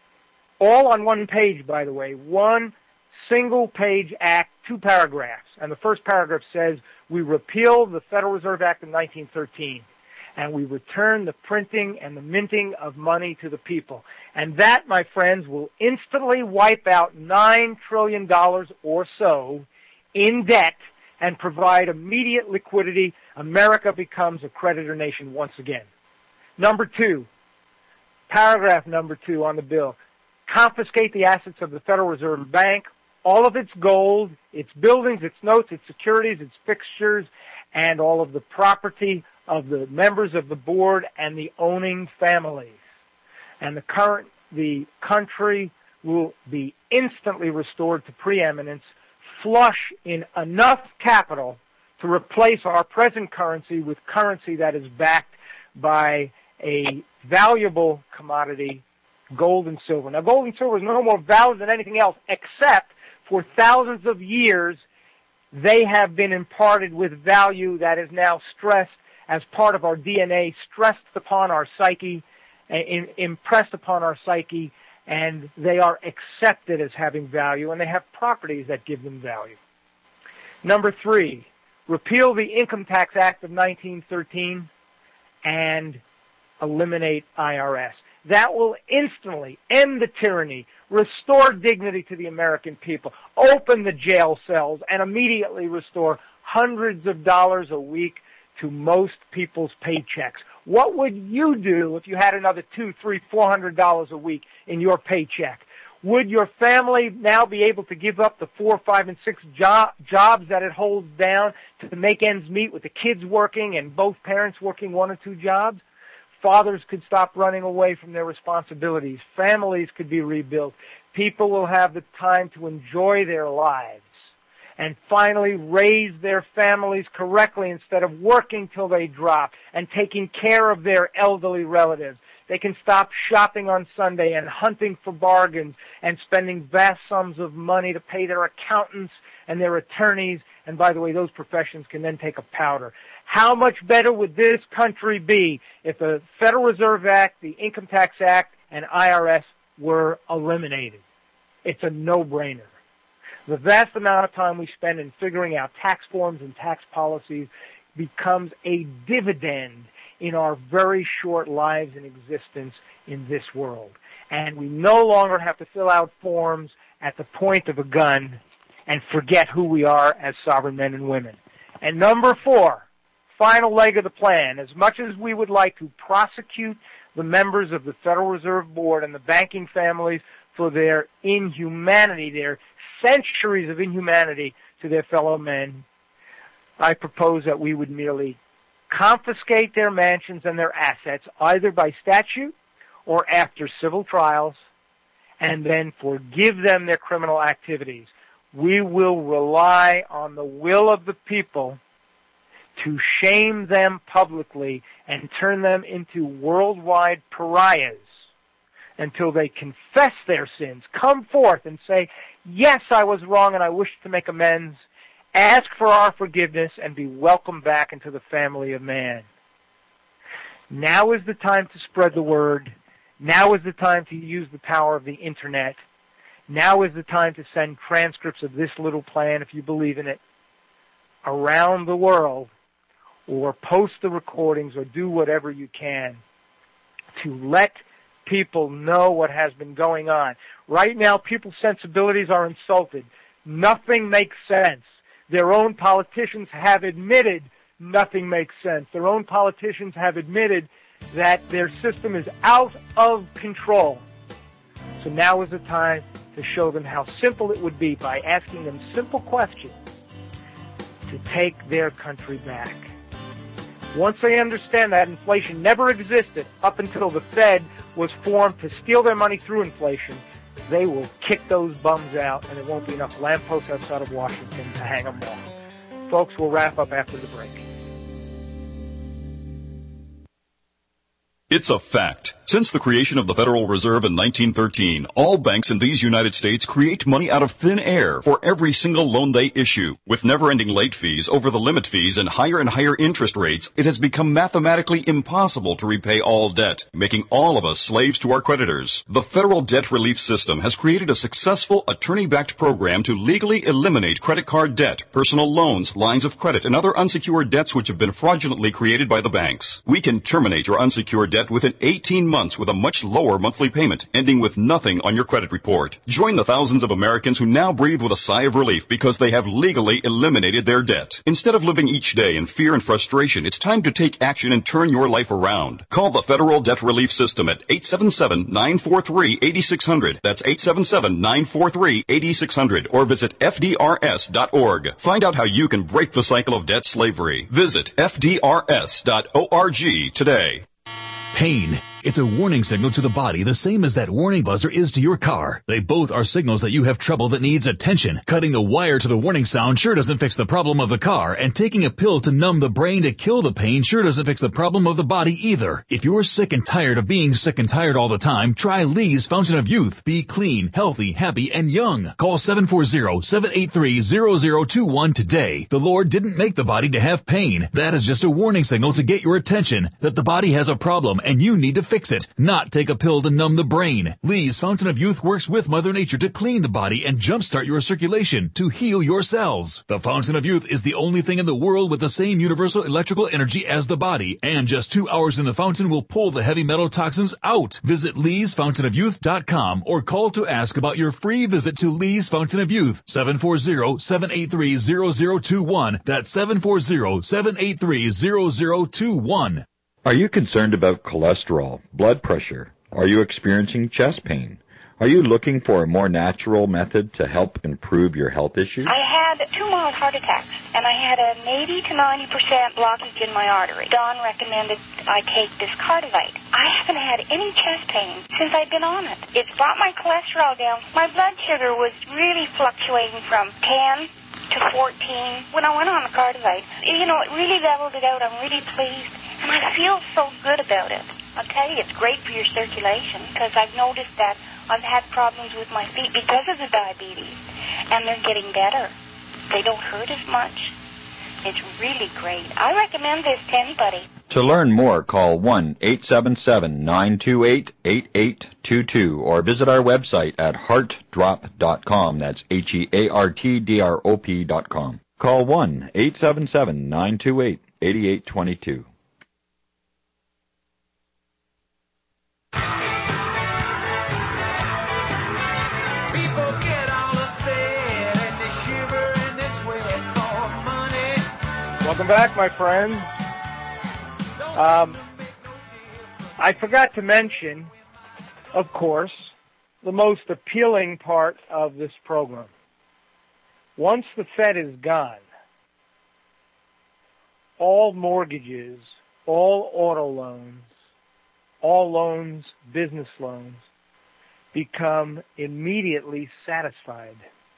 S2: all on one page, by the way, one single-page act, 2 paragraphs. And the first paragraph says, we repeal the Federal Reserve Act of 1913, and we return the printing and the minting of money to the people. And that, my friends, will instantly wipe out $9 trillion or so in debt and provide immediate liquidity. America becomes a creditor nation once again. Number 2, paragraph number 2 on the bill, confiscate the assets of the Federal Reserve Bank, all of its gold, its buildings, its notes, its securities, its fixtures, and all of the property of the members of the board and the owning families. And the country will be instantly restored to preeminence, flush in enough capital to replace our present currency with currency that is backed by a valuable commodity, gold and silver. Now, gold and silver is no more valuable than anything else, except for thousands of years they have been imparted with value that is now stressed as part of our DNA, stressed upon our psyche, impressed upon our psyche, and they are accepted as having value, and they have properties that give them value. Number 3, repeal the Income Tax Act of 1913 and eliminate IRS. That will instantly end the tyranny, restore dignity to the American people, open the jail cells, and immediately restore hundreds of dollars a week to most people's paychecks. What would you do if you had another $200, $300, $400 a week in your paycheck? Would your family now be able to give up the 4, 5, and 6 jobs that it holds down to make ends meet with the kids working and both parents working 1 or 2 jobs? Fathers could stop running away from their responsibilities. Families could be rebuilt. People will have the time to enjoy their lives and finally raise their families correctly instead of working till they drop and taking care of their elderly relatives. They can stop shopping on Sunday and hunting for bargains and spending vast sums of money to pay their accountants and their attorneys. And by the way, those professions can then take a powder. How much better would this country be if the Federal Reserve Act, the Income Tax Act, and IRS were eliminated? It's a no-brainer. The vast amount of time we spend in figuring out tax forms and tax policies becomes a dividend in our very short lives and existence in this world. And we no longer have to fill out forms at the point of a gun and forget who we are as sovereign men and women. And number 4, final leg of the plan, as much as we would like to prosecute the members of the Federal Reserve Board and the banking families for their inhumanity, their centuries of inhumanity to their fellow men, I propose that we would merely confiscate their mansions and their assets, either by statute or after civil trials, and then forgive them their criminal activities. We will rely on the will of the people to shame them publicly and turn them into worldwide pariahs until they confess their sins, come forth and say, yes, I was wrong and I wish to make amends, ask for our forgiveness, and be welcomed back into the family of man. Now is the time to spread the word. Now is the time to use the power of the Internet. Now is the time to send transcripts of this little plan, if you believe in it, around the world, or post the recordings, or do whatever you can to let people know what has been going on. Right now, people's sensibilities are insulted. Nothing makes sense. Their own politicians have admitted nothing makes sense. Their own politicians have admitted that their system is out of control. So now is the time to show them how simple it would be by asking them simple questions to take their country back. Once they understand that inflation never existed up until the Fed was formed to steal their money through inflation, they will kick those bums out, and there won't be enough lampposts outside of Washington to hang them all. Folks, we'll wrap up after the break.
S4: It's a fact. Since the creation of the Federal Reserve in 1913, all banks in these United States create money out of thin air for every single loan they issue. With never-ending late fees, over-the-limit fees, and higher interest rates, it has become mathematically impossible to repay all debt, making all of us slaves to our creditors. The Federal Debt Relief System has created a successful attorney-backed program to legally eliminate credit card debt, personal loans, lines of credit, and other unsecured debts which have been fraudulently created by the banks. We can terminate your unsecured debt within 18 months with a much lower monthly payment, ending with nothing on your credit report. Join the thousands of Americans who now breathe with a sigh of relief because they have legally eliminated their debt. Instead of living each day in fear and frustration, it's time to take action and turn your life around. Call the Federal Debt Relief System at 877-943-8600. That's 877-943-8600. Or visit FDRS.org. Find out how you can break the cycle of debt slavery. Visit FDRS.org today.
S5: Pain. It's a warning signal to the body, the same as that warning buzzer is to your car. They both are signals that you have trouble that needs attention. Cutting the wire to the warning sound sure doesn't fix the problem of the car, and taking a pill to numb the brain to kill the pain sure doesn't fix the problem of the body either. If you're sick and tired of being sick and tired all the time, try Lee's Fountain of Youth. Be clean, healthy, happy, and young. Call 740-783-0021 today. The Lord didn't make the body to have pain. That is just a warning signal to get your attention that the body has a problem and you need to fix it, not take a pill to numb the brain. Lee's Fountain of Youth works with Mother Nature to clean the body and jumpstart your circulation to heal your cells. The Fountain of Youth is the only thing in the world with the same universal electrical energy as the body, and just 2 hours in the fountain will pull the heavy metal toxins out. Visit leesfountainofyouth.com or call to ask about your free visit to Lee's Fountain of Youth, 740-783-0021. That's 740-783-0021.
S11: Are you concerned about cholesterol, blood pressure? Are you experiencing chest pain? Are you looking for a more natural method to help improve your health issues?
S12: I had 2 mild heart attacks, and I had an 80 to 90% blockage in my artery. Don recommended I take this Cardivite. I haven't had any chest pain since I've been on it. It's brought my cholesterol down. My blood sugar was really fluctuating from 10 to 14 when I went on the Cardivite. You know, it really leveled it out. I'm really pleased. And I feel so good about it. I'll tell you, it's great for your circulation because I've noticed that I've had problems with my feet because of the diabetes, and they're getting better. They don't hurt as much. It's really great. I recommend this to anybody.
S11: To learn more, call 1-877-928-8822 or visit our website at heartdrop.com. That's HEARTDROP.com. Call 1-877-928-8822.
S2: Welcome back, my friends. I forgot to mention, of course, the most appealing part of this program. Once the Fed is gone, all mortgages, all auto loans, all loans, business loans, become immediately satisfied.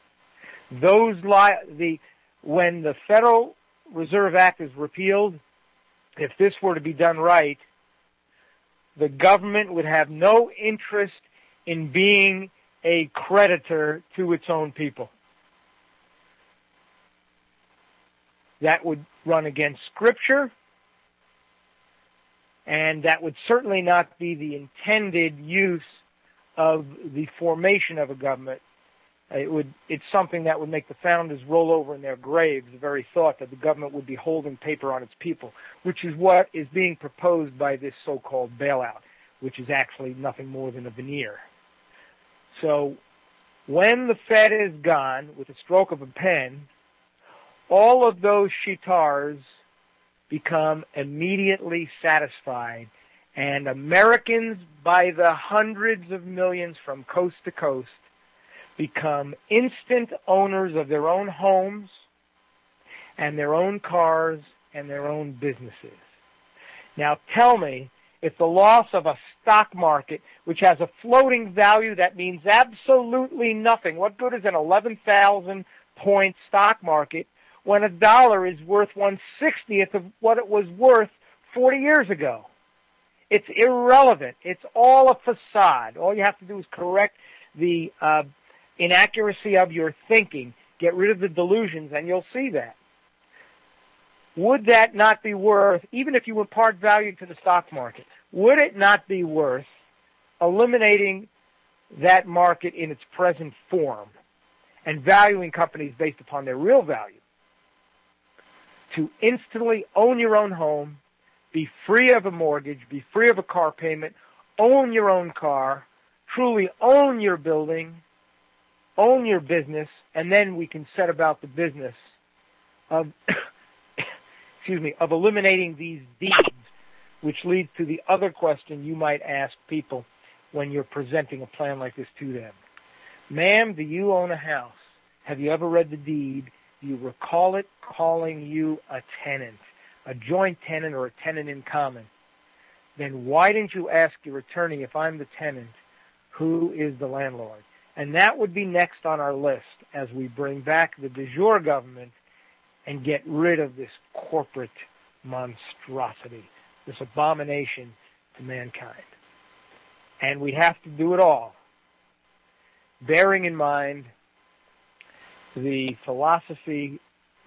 S2: When the Federal Reserve Act is repealed, if this were to be done right, the government would have no interest in being a creditor to its own people. That would run against Scripture, and that would certainly not be the intended use of the formation of a government. It's something that would make the founders roll over in their graves, the very thought that the government would be holding paper on its people, which is what is being proposed by this so-called bailout, which is actually nothing more than a veneer. So when the Fed is gone with a stroke of a pen, all of those shitars become immediately satisfied, and Americans by the hundreds of millions from coast to coast become instant owners of their own homes and their own cars and their own businesses. Now tell me, if the loss of a stock market, which has a floating value that means absolutely nothing, what good is an 11,000-point stock market when a dollar is worth 1/60th of what it was worth 40 years ago? It's irrelevant. It's all a facade. All you have to do is correct the inaccuracy of your thinking, get rid of the delusions, and you'll see that. Would that not be worth, even if you impart value to the stock market, would it not be worth eliminating that market in its present form and valuing companies based upon their real value? To instantly own your own home, be free of a mortgage, be free of a car payment, own your own car, truly own your building, own your business, and then we can set about the business of of eliminating these deeds, which leads to the other question you might ask people when you're presenting a plan like this to them. Ma'am, do you own a house? Have you ever read the deed? Do you recall it calling you a tenant, a joint tenant or a tenant in common? Then why didn't you ask your attorney, if I'm the tenant, who is the landlord? And that would be next on our list as we bring back the de jure government and get rid of this corporate monstrosity, this abomination to mankind. And we have to do it all, bearing in mind the philosophy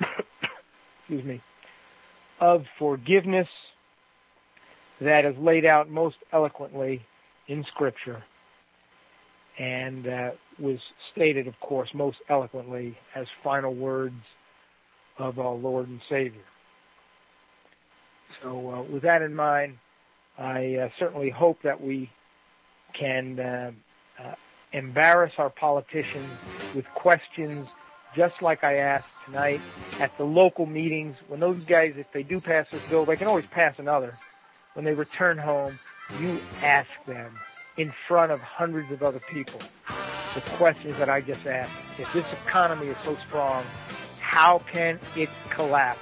S2: of forgiveness that is laid out most eloquently in Scripture and was stated, of course, most eloquently as final words of our Lord and Savior. So with that in mind, I certainly hope that we can embarrass our politicians with questions just like I asked tonight at the local meetings. When those guys, if they do pass this bill, they can always pass another. When they return home, you ask them in front of hundreds of other people the questions that I just asked. If this economy is so strong, how can it collapse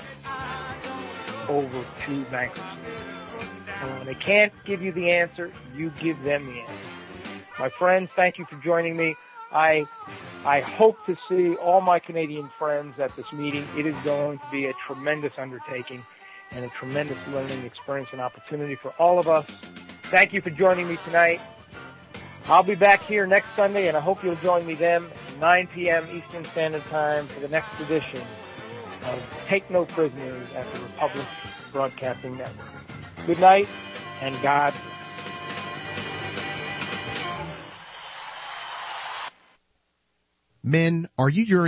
S2: over to bankruptcy? And when they can't give you the answer, you give them the answer. My friends, thank you for joining me. I hope to see all my Canadian friends at this meeting. It is going to be a tremendous undertaking and a tremendous learning experience and opportunity for all of us. Thank you for joining me tonight. I'll be back here next Sunday, and I hope you'll join me then at 9 p.m. Eastern Standard Time for the next edition of Take No Prisoners at the Republic Broadcasting Network. Good night, and God bless.
S3: Men, are you